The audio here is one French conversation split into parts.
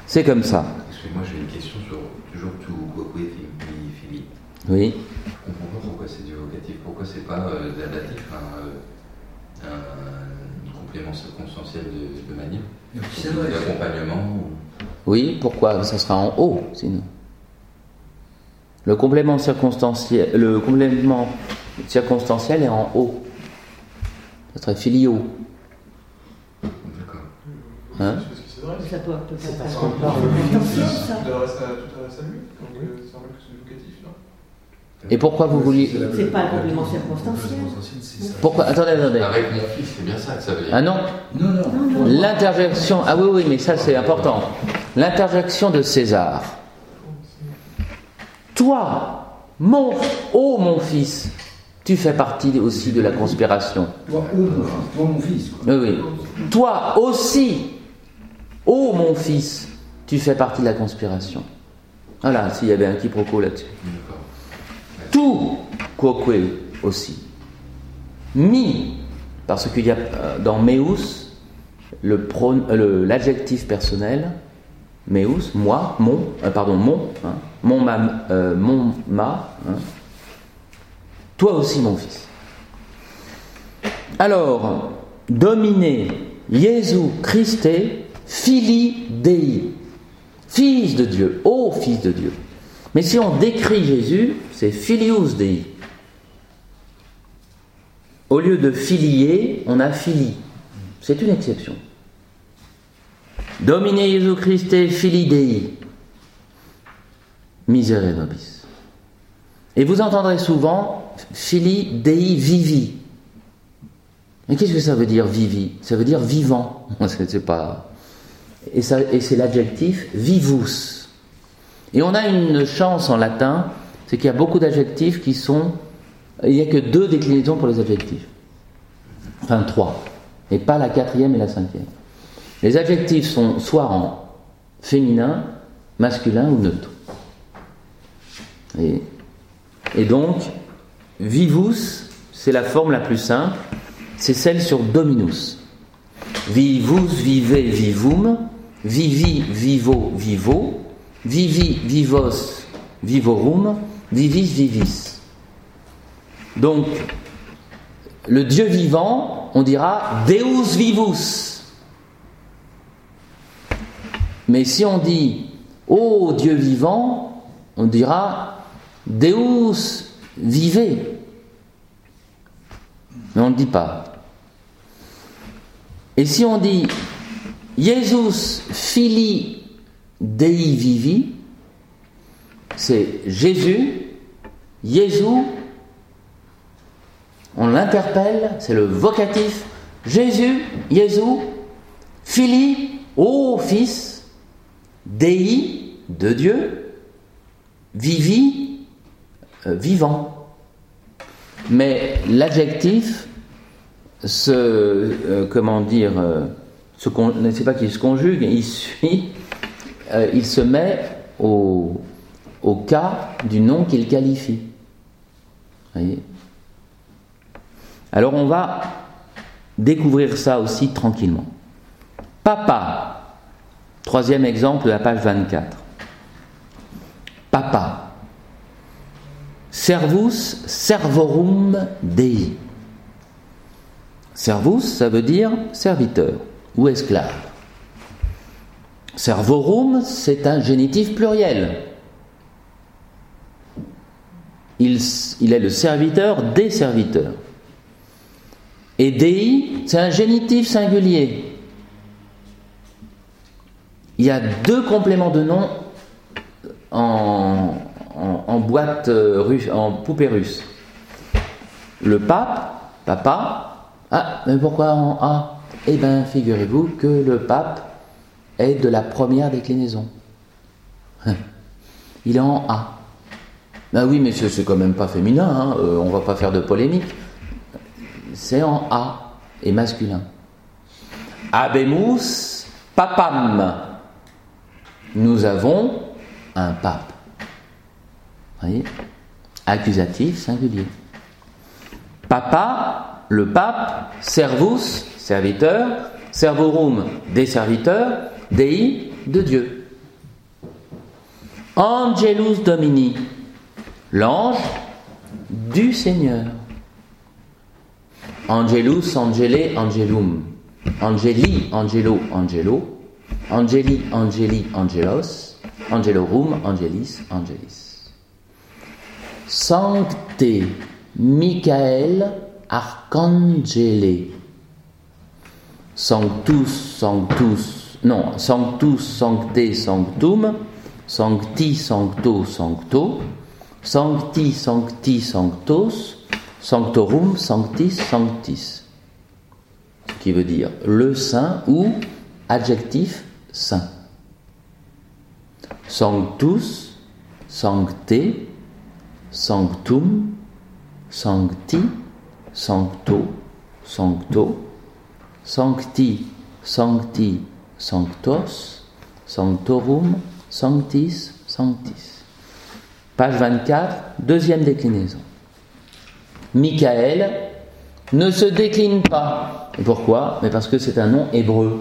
C'est comme ça. Excusez-moi, j'ai une question sur toujours tu quoque fili. Oui. Je comprends pas pourquoi c'est du vocatif. Pourquoi c'est pas l'ablatif, un complément circonstanciel de manière, d'accompagnement Oui, pourquoi ça sera en haut sinon. Le complément circonstanciel est en haut. Ça serait filio. D'accord. Hein? Ça peut pas C'est être parce qu'on parle ça. tout adresse à lui, donc c'est un peu plus éducatif, non? Et pourquoi vous vouliez... C'est pas le complément circonstanciel. Pourquoi... Attendez. Avec mon fils, c'est bien ça que ça veut dire. Ah non. L'interjection... Ah oui, mais ça c'est important. L'interjection de César. Toi, mon fils, tu fais partie aussi de la conspiration. Toi, mon fils. Quoi. Oui. Toi aussi, ô mon fils, tu fais partie de la conspiration. Voilà, s'il y avait un quiproquo là-dessus. D'accord. Tout, quoque aussi. Mi, parce qu'il y a dans meus l'adjectif personnel, meus, moi, mon, ma, toi aussi mon fils. Alors, dominer Jésus Christe, Fili Dei, fils de Dieu, ô fils de Dieu. Mais si on décrit Jésus, c'est Filius Dei. Au lieu de filier, on a fili. C'est une exception. Domine Jésus Christe, Fili Dei, Miserere nobis. Et vous entendrez souvent Fili Dei Vivi. Mais qu'est-ce que ça veut dire vivi? Ça veut dire vivant. C'est pas... et c'est l'adjectif vivus. Et on a une chance en latin, c'est qu'il y a beaucoup d'adjectifs qui sont... Il n'y a que 2 déclinaisons pour les adjectifs. Enfin 3. Et pas la 4e et la 5e. Les adjectifs sont soit en féminin, masculin ou neutre. Et donc, vivus, c'est la forme la plus simple, c'est celle sur dominus. Vivus, vive, vivum, vivi, vivo, vivo, vivi, vivos, vivorum, vivis, vivis. Donc, le Dieu vivant, on dira Deus vivus. Mais si on dit ô Dieu vivant, on dira Deus vive. Mais on ne le dit pas. Et si on dit Jesus Fili Dei Vivi, c'est Jésus, on l'interpelle, c'est le vocatif, Jésus, Fili, ô Fils, Dei, de Dieu, Vivi, vivant. Mais l'adjectif c'est pas qu'il se conjugue, il se met au cas du nom qu'il qualifie. Voyez. Alors on va découvrir ça aussi tranquillement. Papa, 3e exemple de la page 24. Papa. Servus servorum Dei. Servus, ça veut dire serviteur ou esclave. Servorum, c'est un génitif pluriel. Il est le serviteur des serviteurs. Et Dei, c'est un génitif singulier. Il y a 2 compléments de nom en boîte russe, en poupée russe. Le pape, papa. Ah, mais pourquoi en A? Eh bien, figurez-vous que le pape est de la première déclinaison. Il est en A. Ben oui, mais c'est quand même pas féminin, hein. On va pas faire de polémique. C'est en A et masculin. Habemus papam. Nous avons un pape. Vous voyez? Accusatif singulier. Papa, le pape, servus, serviteur, servorum, des serviteurs, Dei, de Dieu. Angelus Domini, l'ange du Seigneur. Angelus, angele, angelum. Angeli, angelo, angelo. Angeli, angeli, angelos. Angelorum, angelis, angelis. Sancte Michael Arcangele. Sanctus, sanctus, non, sanctus, sancte, sanctum. Sancti, sancto, sancto. Sancti, sancti, sanctos. Sanctorum, sanctis, sanctis. Ce qui veut dire le saint ou adjectif saint. Sanctus, sancte, sanctum, sancti, sancto, sancto, sancti, sancti, sanctos, sanctorum, sanctis, sanctis. Page 24, deuxième déclinaison. Michael ne se décline pas. Et pourquoi? Mais parce que c'est un nom hébreu.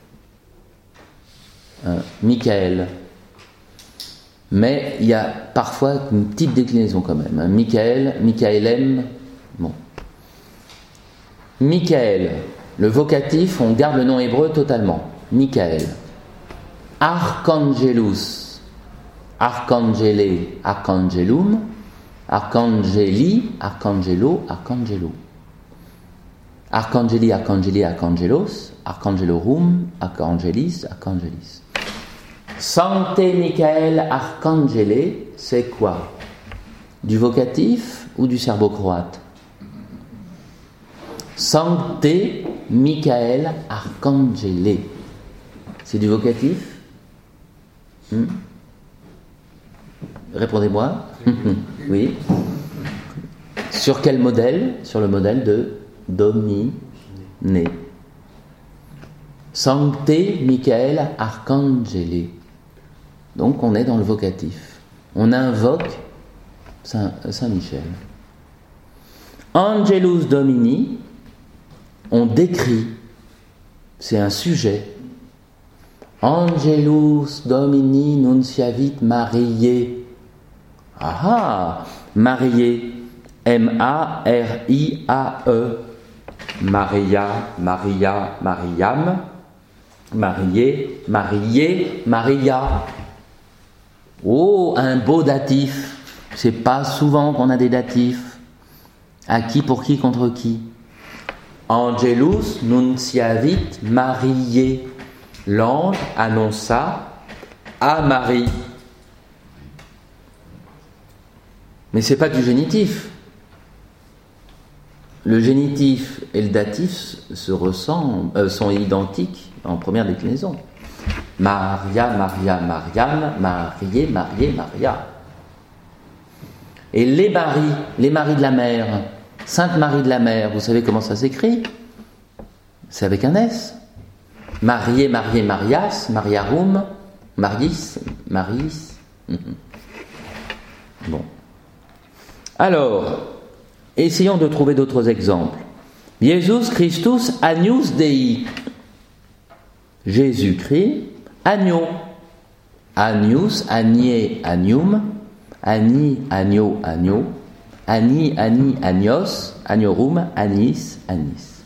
Michael. Mais il y a parfois une petite déclinaison quand même. Michael, Michaelem. Bon. Michael, le vocatif, on garde le nom hébreu totalement. Michael. Archangelus. Archangele, Archangelum. Archangeli, Archangelo, Archangelo. Archangeli, Archangeli, Archangelos. Archangelorum, Archangelis, Archangelis. Sancte Michael Arcangele, c'est quoi? Du vocatif ou du serbo-croate? Sancte Michael Arcangele. C'est du vocatif? Répondez-moi. Oui. Sur quel modèle? Sur le modèle de Domine. Sancte Michael Arcangele. Donc on est dans le vocatif. On invoque Saint Michel. Angelus Domini, on décrit. C'est un sujet. Angelus Domini nunciavit Mariae. Ah, Mariae. M-A-R-I-A-E. Maria, Maria, Mariam. Marié, Marié, Maria. Oh, un beau datif. C'est pas souvent qu'on a des datifs. À qui, pour qui, contre qui? Angelus nunciavit Mariae. L'ange annonça à Marie. Mais c'est pas du génitif. Le génitif et le datif se ressemblent, sont identiques en première déclinaison. Maria, Maria, Mariam, Marié, Marié, Maria. Et les maris de la mer, Sainte Marie de la Mer, vous savez comment ça s'écrit? C'est avec un S. Marié, Marié, Marias, Mariarum, Maris, Maris. Bon. Alors, essayons de trouver d'autres exemples. Jesus Christus Agnus Dei. Jésus-Christ, agneau. Agnus, agné, agnum. Agni, agneau, agneau. Agni, agni, agnos. Agnorum, anis, anis.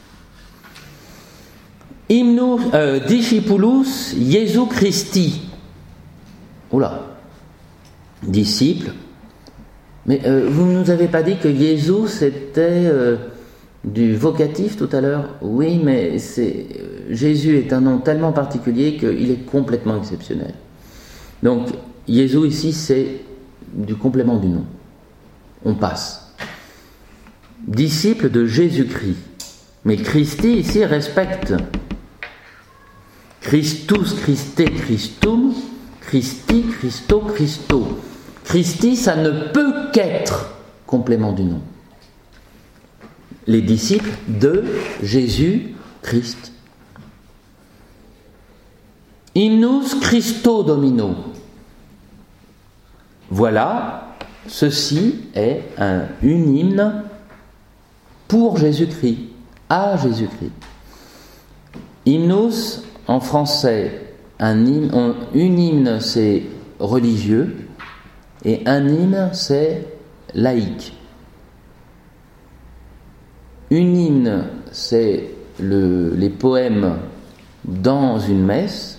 Hymnus discipulus Jesu Christi. Oula. Disciple. Mais vous ne nous avez pas dit que Jésus c'était du vocatif tout à l'heure? Oui, mais Jésus est un nom tellement particulier qu'il est complètement exceptionnel. Donc, Jésus ici, c'est du complément du nom. On passe. Disciple de Jésus-Christ. Mais Christi ici respecte. Christus, Christé, Christum. Christi, Christo, Christo. Christi, ça ne peut qu'être complément du nom. Les disciples de Jésus-Christ. Hymnus Christo Domino. Voilà, ceci est une hymne pour Jésus-Christ, à Jésus-Christ. Hymnus, en français, une hymne c'est religieux, Et un hymne, c'est laïque. Une hymne, c'est les poèmes dans une messe.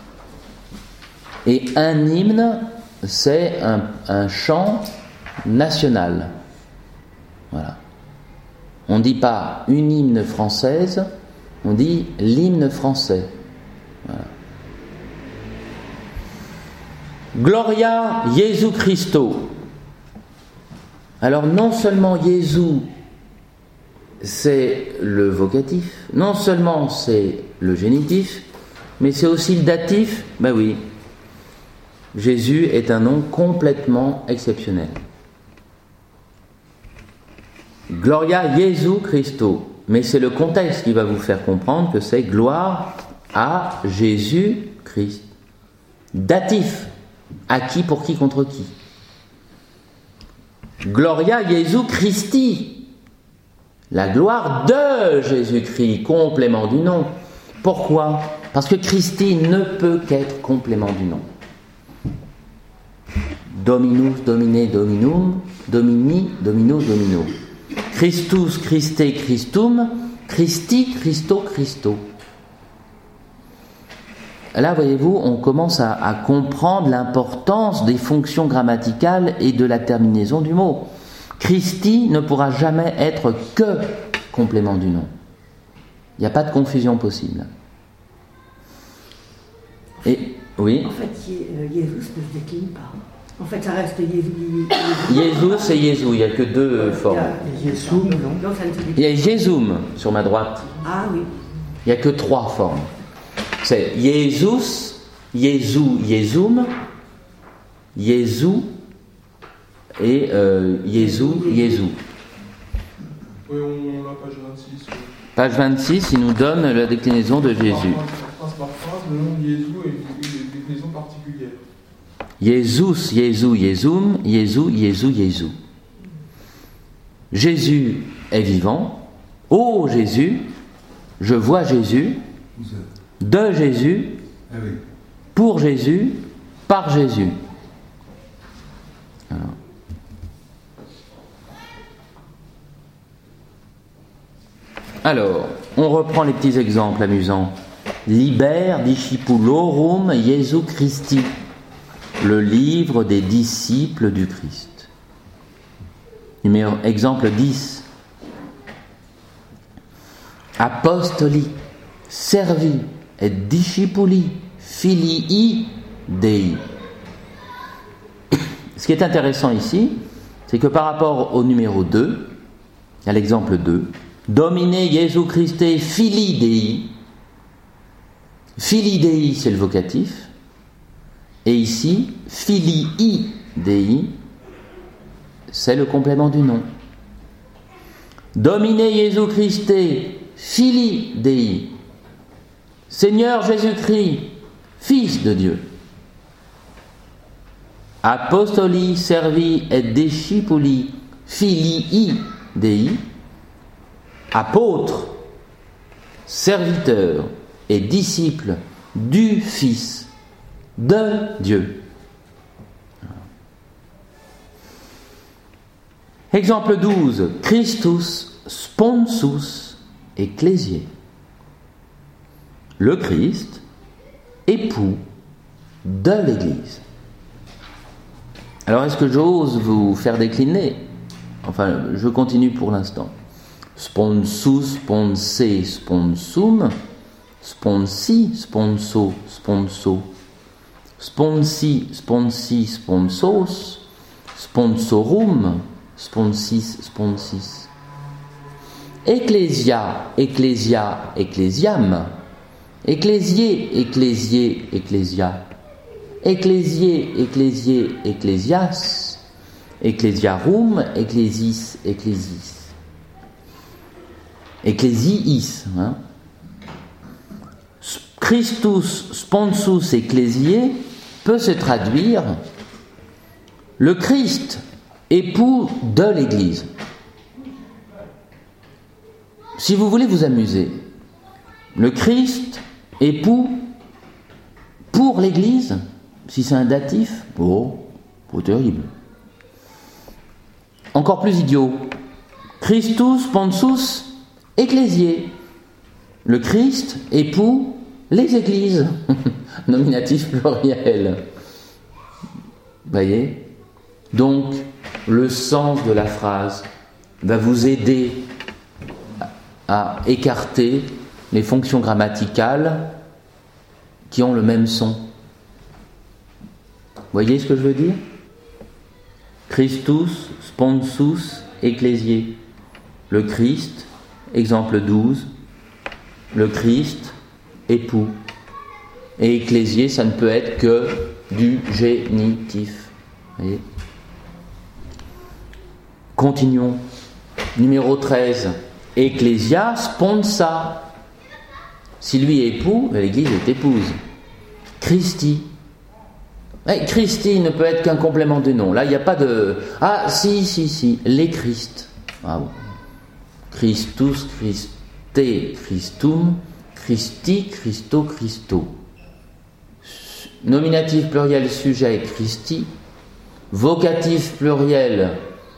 Et un hymne, c'est un chant national. Voilà. On ne dit pas une hymne française, on dit l'hymne français. Voilà. Gloria Jesu Christo. Alors non seulement Jésus, c'est le vocatif, non seulement c'est le génitif, mais c'est aussi le datif. Ben oui, Jésus est un nom complètement exceptionnel. Gloria Jesu Christo. Mais c'est le contexte qui va vous faire comprendre que c'est gloire à Jésus-Christ. Datif. À qui, pour qui, contre qui. Gloria Jesu Christi. La gloire de Jésus-Christ, complément du nom. Pourquoi ? Parce que Christi ne peut qu'être complément du nom. Dominus, Domine, Dominum, Domini, Domino, Domino. Christus, Christe, Christum, Christi, Christo, Christo. Là, voyez-vous, on commence à comprendre l'importance des fonctions grammaticales et de la terminaison du mot. Christi ne pourra jamais être que complément du nom. Il n'y a pas de confusion possible. Et, oui. En fait, Jésus ne se décline pas. En fait, ça reste Jésus. Jésus, c'est Jésus, il n'y a que deux formes. Il y a Jésum sur ma droite. Ah oui. Il n'y a que trois formes. C'est Jésus, Jésus, Jésum, Jésus et Jésus, Jésus. Oui, on a page 26. Page 26, il nous donne la déclinaison de Jésus. Phrase par phrase, le nom de Jésus est une déclinaison particulière. Jésus, Jésus, Jésum, Jésus, Jésus, Jésus. Jésus est vivant. Oh Jésus, je vois Jésus. De Jésus, pour Jésus, par Jésus. Alors, on reprend les petits exemples amusants. Liber discipulorum Jesu Christi, le livre des disciples du Christ. Exemple 10. Apostoli, servi, et discipuli, filii Dei. Ce qui est intéressant ici, c'est que par rapport au numéro 2, à l'exemple 2, Domine Jesu Christe filii Dei. Filii Dei, c'est le vocatif. Et ici, filii Dei, c'est le complément du nom. Domine Jesu Christe filii Dei. Seigneur Jésus-Christ, Fils de Dieu. Apostoli servi et discipuli filii Dei. Apôtre, serviteur et disciple du Fils de Dieu. Exemple 12. Christus sponsus ecclesiae. Le Christ, époux de l'Église. Alors, est-ce que j'ose vous faire décliner ? Enfin, je continue pour l'instant. Sponsus, sponse, sponsum, sponsi, sponso, sponso, sponsi, sponsi, sponsos, sponsorum, sponsis, sponsis. Ecclesia, ecclesia, ecclesiam. Ecclésier, ecclésier, ecclésia. Ecclésier, ecclésier, ecclésias. Ecclesiarum, ecclésis, ecclésis. Ecclésiis. Christus sponsus ecclésiae peut se traduire le Christ, époux de l'Église. Si vous voulez vous amuser, le Christ, époux pour l'Église, si c'est un datif, Oh, terrible. Encore plus idiot. Christus pensus ecclésiae. Le Christ époux les églises. Nominatif pluriel. Voyez ? Donc, le sens de la phrase va vous aider à écarter les fonctions grammaticales qui ont le même son. Voyez ce que je veux dire ? Christus, sponsus, ecclésiae. Le Christ, exemple 12. Le Christ, époux. Et ecclésiae, ça ne peut être que du génitif. Voyez ? Continuons. Numéro 13. Ecclesia sponsa. Si lui est époux, l'église est épouse. Christi. Christi ne peut être qu'un complément du nom. Là, il n'y a pas de... Ah, si. Les Christ. Ah bon. Christus, Christe, Christum, Christi, Christo, Christo. Nominatif pluriel sujet, Christi. Vocatif pluriel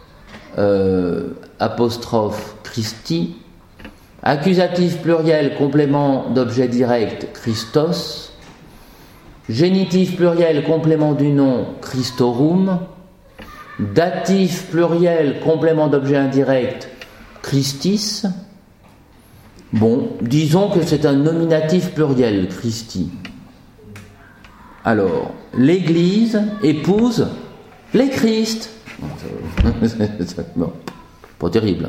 apostrophe, Christi. Accusatif pluriel complément d'objet direct, Christos. Génitif pluriel complément du nom, Christorum. Datif pluriel complément d'objet indirect, Christis. Bon, disons que c'est un nominatif pluriel, Christi. Alors, l'Église épouse les Christ. Bon, pas terrible.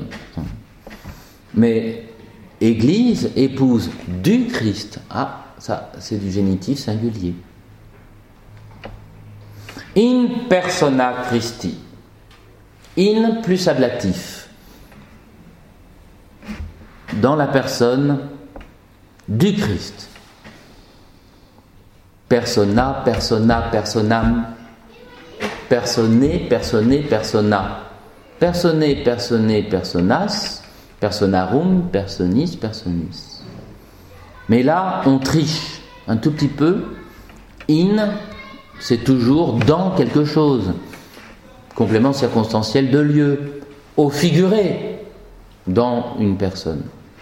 Mais Église épouse du Christ. Ah, ça, c'est du génitif singulier. In persona Christi. In plus ablatif. Dans la personne du Christ. Persona, persona, personam. Personné, personné, persona. Personné, personné, personas. Personarum, personis, personis. Mais là, on triche un tout petit peu. In, c'est toujours dans quelque chose. Complément circonstanciel de lieu. Au figuré, dans une personne.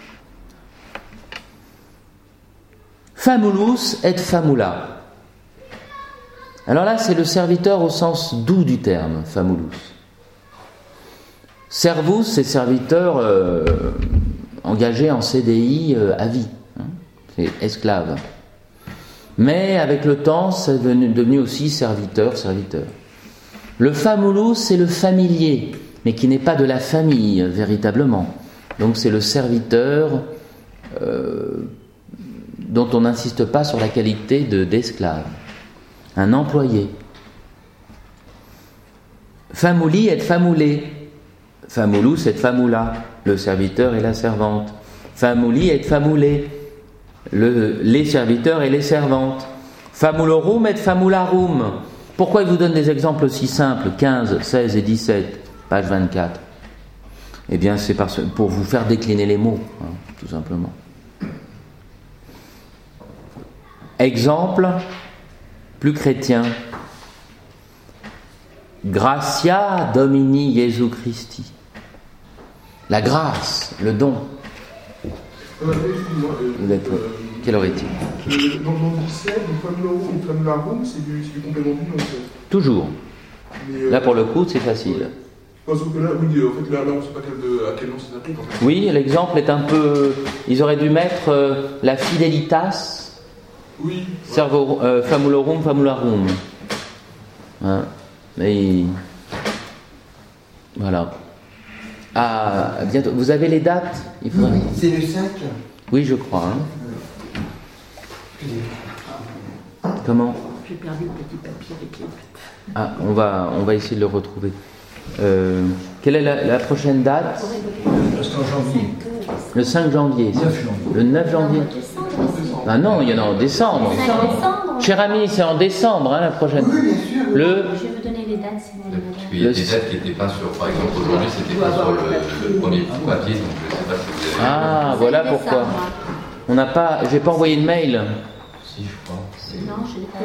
Famulus et famula. Alors là, c'est le serviteur au sens doux du terme, famulus. Servus, c'est serviteur engagé en CDI à vie. C'est esclave. Mais avec le temps, c'est devenu aussi serviteur. Le famulus, c'est le familier, mais qui n'est pas de la famille, véritablement. Donc c'est le serviteur dont on n'insiste pas sur la qualité d'esclave. Un employé. Famuli et famulé. Famulus et famula. Le serviteur et la servante. Famuli et famulé. Les serviteurs et les servantes. Famulorum et famularum. Pourquoi il vous donne des exemples aussi simples, 15, 16 et 17, page 24 ? Eh bien, c'est pour vous faire décliner les mots, tout simplement. Exemple plus chrétien. Gratia Domini Jesu Christi. La grâce, le don. Quelle heure est-il ? Dans le 17, famularum, c'est du complément du nom. Toujours. Mais là, pour le coup, c'est facile. Ouais. Parce que là, oui, en fait, là, on ne sait pas à quel nom ça s'applique. En fait. Oui, l'exemple est un peu... Ils auraient dû mettre la fidelitas. Oui. Famulorum, famularum. Hein, et... Voilà. Ah, bientôt. Vous avez les dates ? Il faudra... Oui, c'est le 5. Oui, je crois. Comment ? J'ai perdu le petit papier avec les dates. Ah, on va essayer de le retrouver. Quelle est la prochaine date ? C'est en janvier. Le 5 janvier. 9 janvier. Le 9 janvier. Ah non, il y en a en décembre. Cher ami, c'est en décembre, la prochaine. Oui, bien sûr. Le... Je vais vous donner les dates si vous voulez. Il y a des dates qui n'étaient pas sur, par exemple aujourd'hui, c'était pas sur le premier petit papier, donc je ne sais pas si vous avez... Ah, voilà pourquoi. On n'a pas... J'ai pas envoyé de mail. Si, je crois. Non, je l'ai pas.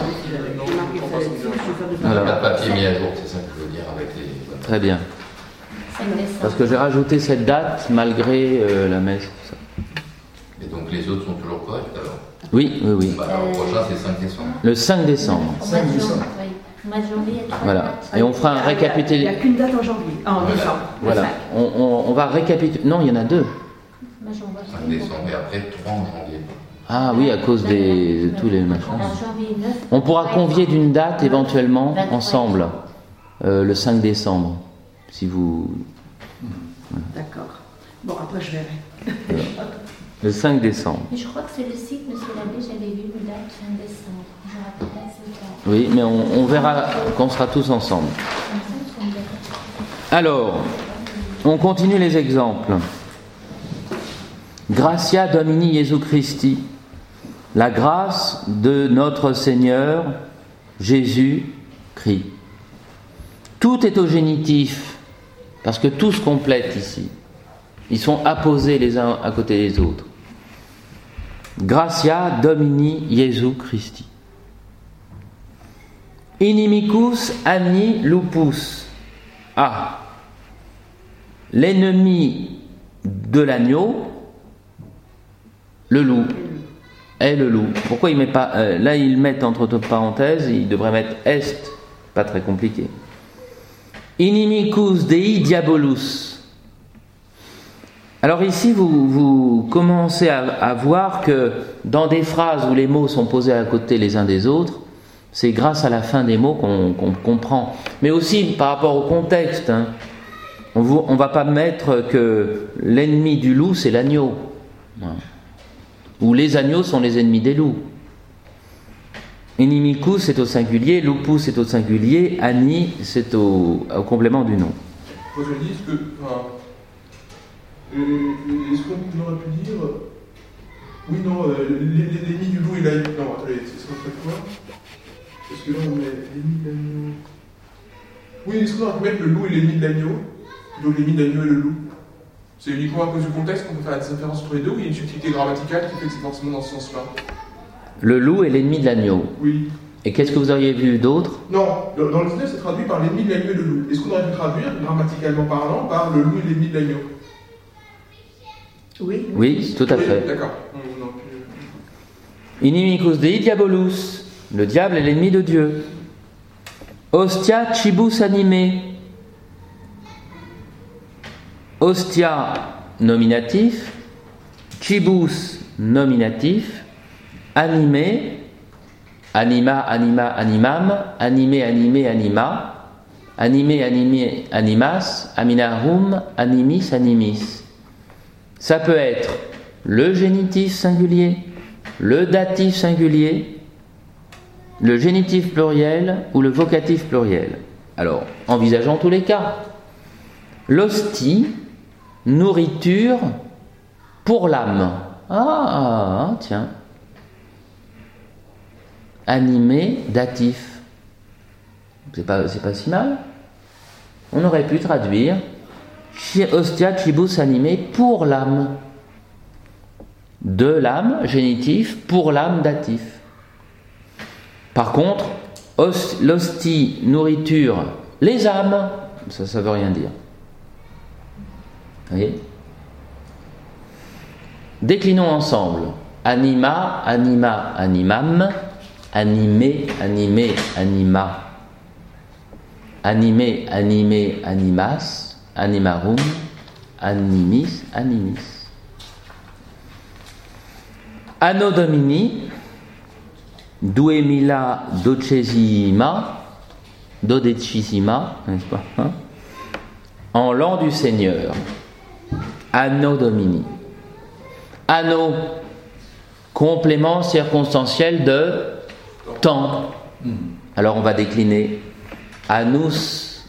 Voilà. Pas papier mis à jour, c'est ça que je veux dire avec les. Très bien. 5 décembre. Parce que j'ai rajouté cette date malgré la messe. Tout ça. Et donc les autres sont toujours corrects alors? Oui, oui, oui. Bah, alors le prochain c'est 5 décembre. Le 5 décembre. Au mois de janvier, oui. Au mois de janvier, il y a 3 Voilà. dates. Et on fera un Il n'y a récapitulatif. qu'une date en janvier, en décembre. Voilà. On va récapituler. Non, il y en a 2. Moi, j'en vois 5 décembre et après 3 en janvier. Ah oui, à cause de tous les machins. Alors, janvier 9. On pourra convier d'une date éventuellement 23. ensemble, le 5 décembre, si vous... D'accord. Bon, après je verrai. Le 5 décembre. Mais je crois que c'est le site, monsieur l'abbé, j'avais vu une date 5 décembre. Je me rappelle pas exactement. Oui, mais on verra qu'on sera tous ensemble. Comme ça, nous sommes d'accord. Alors, on continue les exemples. Gratia Domini Jesu Christi, la grâce de notre Seigneur Jésus-Christ. Tout est au génitif, parce que tout se complète ici. Ils sont apposés les uns à côté des autres. Gratia Domini Jesu Christi. Inimicus anni lupus. Ah, l'ennemi de l'agneau, le loup, est le loup. Pourquoi il met pas là ils mettent entre parenthèses, il devrait mettre est, pas très compliqué. Inimicus Dei diabolus. Alors ici vous commencez à voir que dans des phrases où les mots sont posés à côté les uns des autres, c'est grâce à la fin des mots qu'on comprend. Mais aussi par rapport au contexte. Hein. On va pas mettre que l'ennemi du loup c'est l'agneau. Voilà. Ou les agneaux sont les ennemis des loups. Inimicus c'est au singulier, lupus c'est au singulier, anni c'est au complément du nom. Moi je dis que. Est-ce qu'on aurait pu dire. Oui, non, l'ennemi du loup et l'agneau. Non, attendez, c'est ça fait quoi? Parce que là on met l'ennemi de l'agneau. Oui, est-ce qu'on aurait pu mettre le loup et l'ennemi de l'agneau? Donc l'ennemi de l'agneau et le loup. C'est uniquement à cause du contexte qu'on peut faire la différence entre les deux ou il y a une subtilité grammaticale qui fait que c'est forcément dans ce sens-là? Le loup est l'ennemi de l'agneau. Oui. Et qu'est-ce que vous auriez vu d'autre? Non, dans le 19 c'est traduit par l'ennemi de l'agneau et le loup. Est-ce qu'on aurait pu traduire, grammaticalement parlant, par le loup et l'ennemi de l'agneau? Oui. Oui, tout à fait. Oui, d'accord. Inimicus Dei diabolus, le diable est l'ennemi de Dieu. Ostia cibus anime. Ostia nominatif, cibus nominatif, animé, anima, anima, animam, animé, animé, anima, animé, animé, animas, aminarum, animis, animis. Ça peut être le génitif singulier, le datif singulier, le génitif pluriel ou le vocatif pluriel. Alors, envisageons tous les cas. L'hostie, nourriture pour l'âme. Ah, tiens. Animé, datif. C'est pas si mal. On aurait pu traduire Hostia cibus animé pour l'âme. De l'âme, génitif, pour l'âme, datif. Par contre, l'hostie, nourriture, les âmes, ça veut rien dire. Vous voyez? Déclinons ensemble. Anima, anima, animam. Animé, animé, anima. Animé, animé, animas. Animarum. Animis, animis. Anno Domini. Duemila docesima. Dodecissima, n'est-ce pas? En l'an du Seigneur. Anno Domini. Anno, complément circonstanciel de temps. Alors on va décliner. Annus,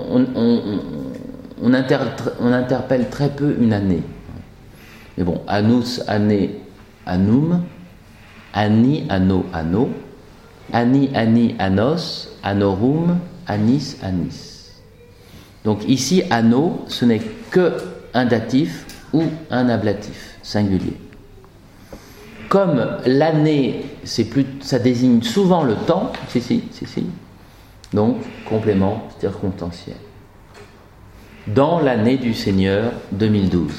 on interpelle très peu une année. Mais bon, annus, année, annum, anni, anno, anno, anni, anni, annos, annorum, annis, annis. Donc ici, anno, ce n'est que un datif ou un ablatif singulier. Comme l'année ça désigne souvent le temps. Si. Donc, complément circonstanciel. Dans l'année du Seigneur 2012.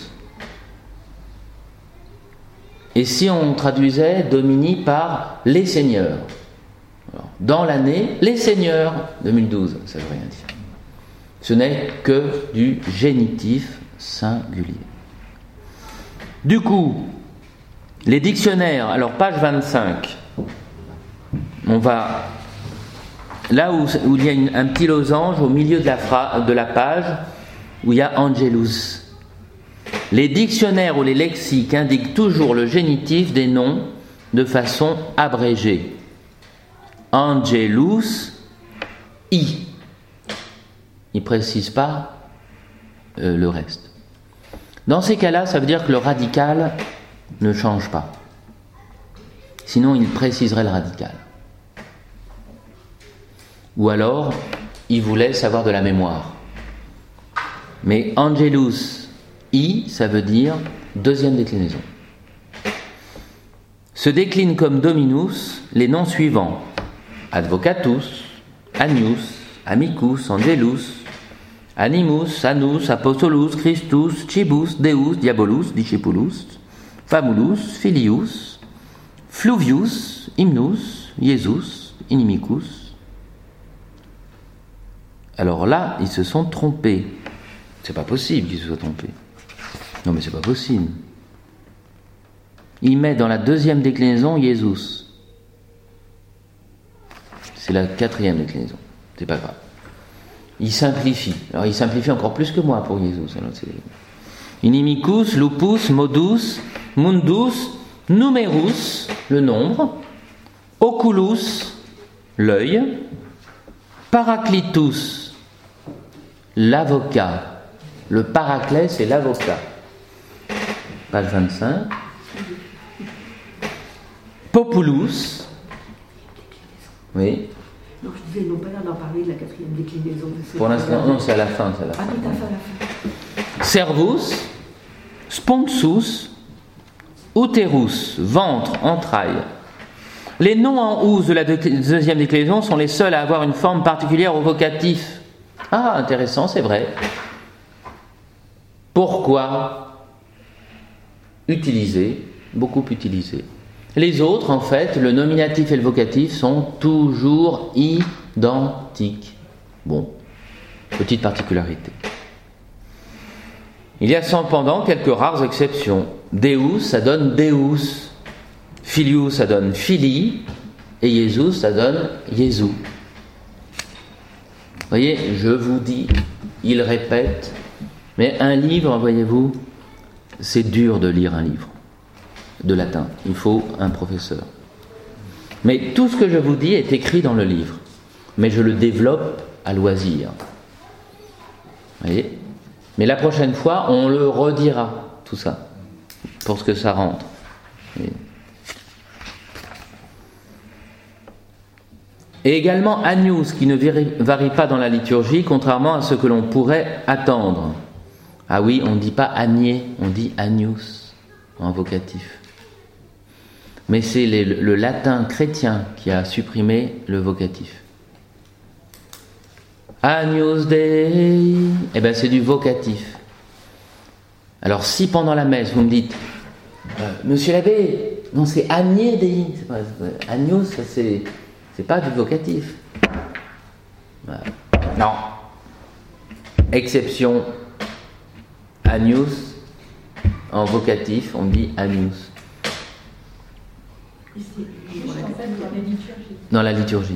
Et si on traduisait Domini par les Seigneurs? Alors, dans l'année, les Seigneurs 2012, ça ne veut rien dire. Ce n'est que du génitif singulier. Du coup, les dictionnaires, alors page 25, on va là où il y a un petit losange au milieu de la page où il y a Angelus. Les dictionnaires ou les lexiques indiquent toujours le génitif des noms de façon abrégée. Angelus, I. Il ne précise pas le reste. Dans ces cas-là, ça veut dire que le radical ne change pas. Sinon, il préciserait le radical. Ou alors, il voulait savoir de la mémoire. Mais Angelus, I, ça veut dire deuxième déclinaison. Se déclinent comme Dominus les noms suivants: Advocatus, Agnus, Amicus, Angelus, Animus, Annus, Apostolus, Christus, Cibus, Deus, Diabolus, Discipulus, Famulus, Filius, Fluvius, Hymnus, Jesus, Inimicus. Alors là, ils se sont trompés. C'est pas possible qu'ils se soient trompés. Non, mais c'est pas possible. Il met dans la deuxième déclinaison Jesus. C'est la quatrième déclinaison. C'est pas grave. Il simplifie. Alors il simplifie encore plus que moi pour Jesus. Alors, Inimicus, lupus, modus, mundus, numerus, le nombre, oculus, l'œil, paraclitus, l'avocat. Le paraclet, c'est l'avocat. Page 25. Populus. Oui. Non, je disais, non, pas là d'en parler de la quatrième déclinaison. Pour l'instant, non, c'est à la fin. Ah, tout à fait, à la fin. Servus, sponsus, uterus, ventre, entraille. Les noms en ous de la deuxième déclinaison sont les seuls à avoir une forme particulière au vocatif. Ah, intéressant, c'est vrai. Pourquoi utiliser, beaucoup utiliser? Les autres, en fait, le nominatif et le vocatif sont toujours identiques. Bon, petite particularité. Il y a cependant quelques rares exceptions. Deus, ça donne Deus. Filius, ça donne Fili. Et Jesus, ça donne Jésus. Vous voyez, je vous dis, il répète. Mais un livre, voyez-vous, c'est dur de lire un livre de latin. Il faut un professeur. Mais tout ce que je vous dis est écrit dans le livre. Mais je le développe à loisir. Vous voyez ? Mais la prochaine fois, on le redira, tout ça, pour ce que ça rentre. Et également Agnus, qui ne varie pas dans la liturgie, contrairement à ce que l'on pourrait attendre. Ah oui, on ne dit pas Agné, on dit Agnus, en vocatif. Mais c'est le latin chrétien qui a supprimé le vocatif. Agnus Dei, eh bien c'est du vocatif. Alors si pendant la messe vous me dites Monsieur l'abbé, non c'est Agné Dei, c'est pas, Agnus, ça c'est pas du vocatif. Voilà. Non. Exception Agnus, en vocatif on dit Agnus. Dans la liturgie.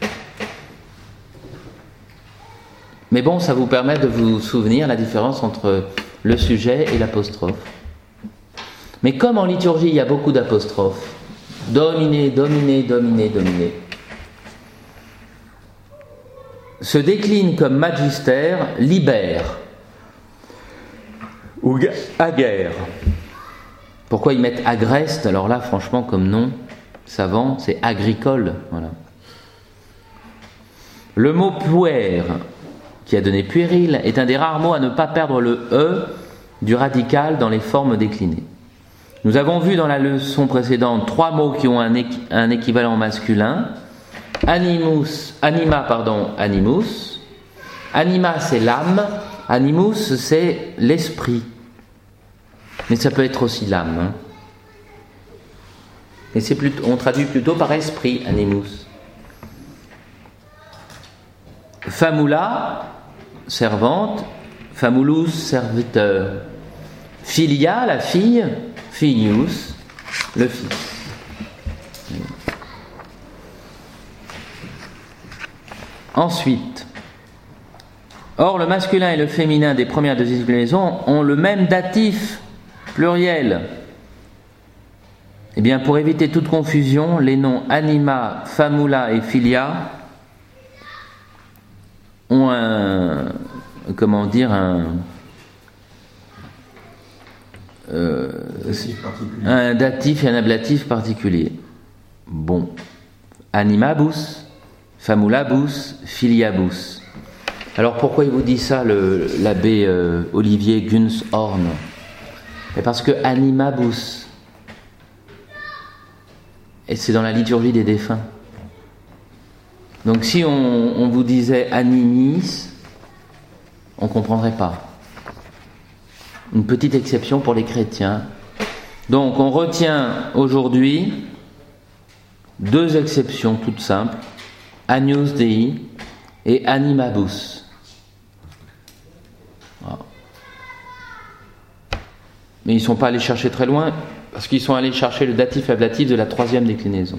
Mais bon, ça vous permet de vous souvenir la différence entre le sujet et l'apostrophe. Mais comme en liturgie, il y a beaucoup d'apostrophes, dominer, dominer, dominer, dominer, se décline comme magister, libère, ou aguerre. Pourquoi ils mettent agreste? Alors là, franchement, comme nom savant, c'est agricole. Voilà. Le mot puer, qui a donné puéril, est un des rares mots à ne pas perdre le E du radical dans les formes déclinées. Nous avons vu dans la leçon précédente 3 mots qui ont un équivalent masculin. Animus, anima, animus. Anima, c'est l'âme. Animus, c'est l'esprit. Mais ça peut être aussi l'âme. Hein. Et on traduit plutôt par esprit, animus. Famula, servante. Famulus, serviteur. Filia, la fille. Filius, le fils. Ensuite, or le masculin et le féminin des premières et deuxièmes déclinaisons ont le même datif pluriel. Eh bien, pour éviter toute confusion, les noms anima, famula et filia ont un datif et un ablatif particulier. Bon, animabus, famulabus, filiabus. Alors pourquoi il vous dit ça, l'abbé Olivier Gunshorn? Parce que animabus, et c'est dans la liturgie des défunts. Donc si on vous disait animis, on ne comprendrait pas. Une petite exception pour les chrétiens. Donc on retient aujourd'hui 2 exceptions toutes simples, Agnus Dei et Animabus. Voilà. Mais ils ne sont pas allés chercher très loin, parce qu'ils sont allés chercher le datif et ablatif de la 3e déclinaison.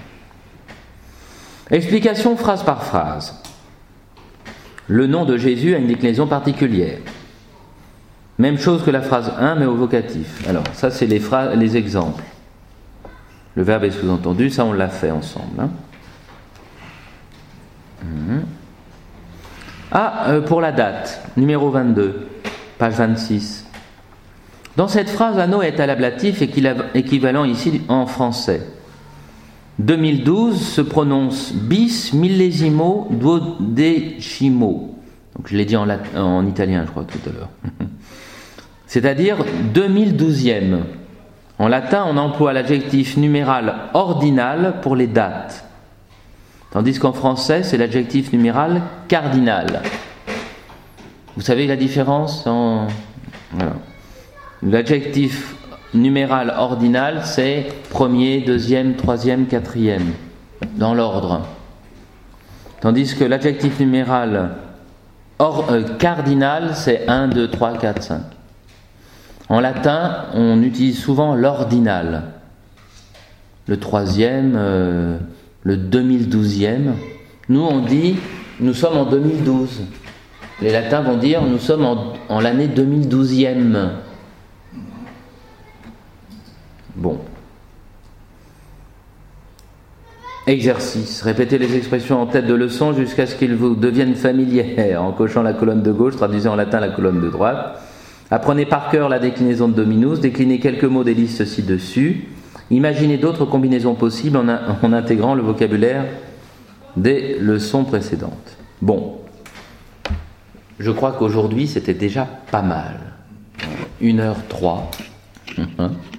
Explication phrase par phrase. Le nom de Jésus a une déclinaison particulière. Même chose que la phrase 1, mais au vocatif. Alors, ça, c'est les exemples. Le verbe est sous-entendu, ça, on l'a fait ensemble. Pour la date, numéro 22, page 26. Dans cette phrase, anno est à l'ablatif équivalent ici en français. 2012 se prononce bis millesimo duodecimo. Donc, je l'ai dit en italien, je crois, tout à l'heure. C'est-à-dire 2012e. En latin, on emploie l'adjectif numéral ordinal pour les dates. Tandis qu'en français, c'est l'adjectif numéral cardinal. Vous savez la différence Voilà. L'adjectif numéral ordinal, c'est premier, deuxième, troisième, quatrième, dans l'ordre. Tandis que l'adjectif numéral cardinal, c'est 1, 2, 3, 4, 5. En latin, on utilise souvent l'ordinal. Le 3e, le 2012e. Nous, on dit, nous sommes en 2012. Les latins vont dire, nous sommes en l'année 2012e. Bon. Exercice. Répétez les expressions en tête de leçon jusqu'à ce qu'ils vous deviennent familières. En cochant la colonne de gauche, traduisez en latin la colonne de droite. Apprenez par cœur la déclinaison de Dominus, déclinez quelques mots des listes ci-dessus. Imaginez d'autres combinaisons possibles en intégrant le vocabulaire des leçons précédentes. Bon. Je crois qu'aujourd'hui, c'était déjà pas mal. 1h03.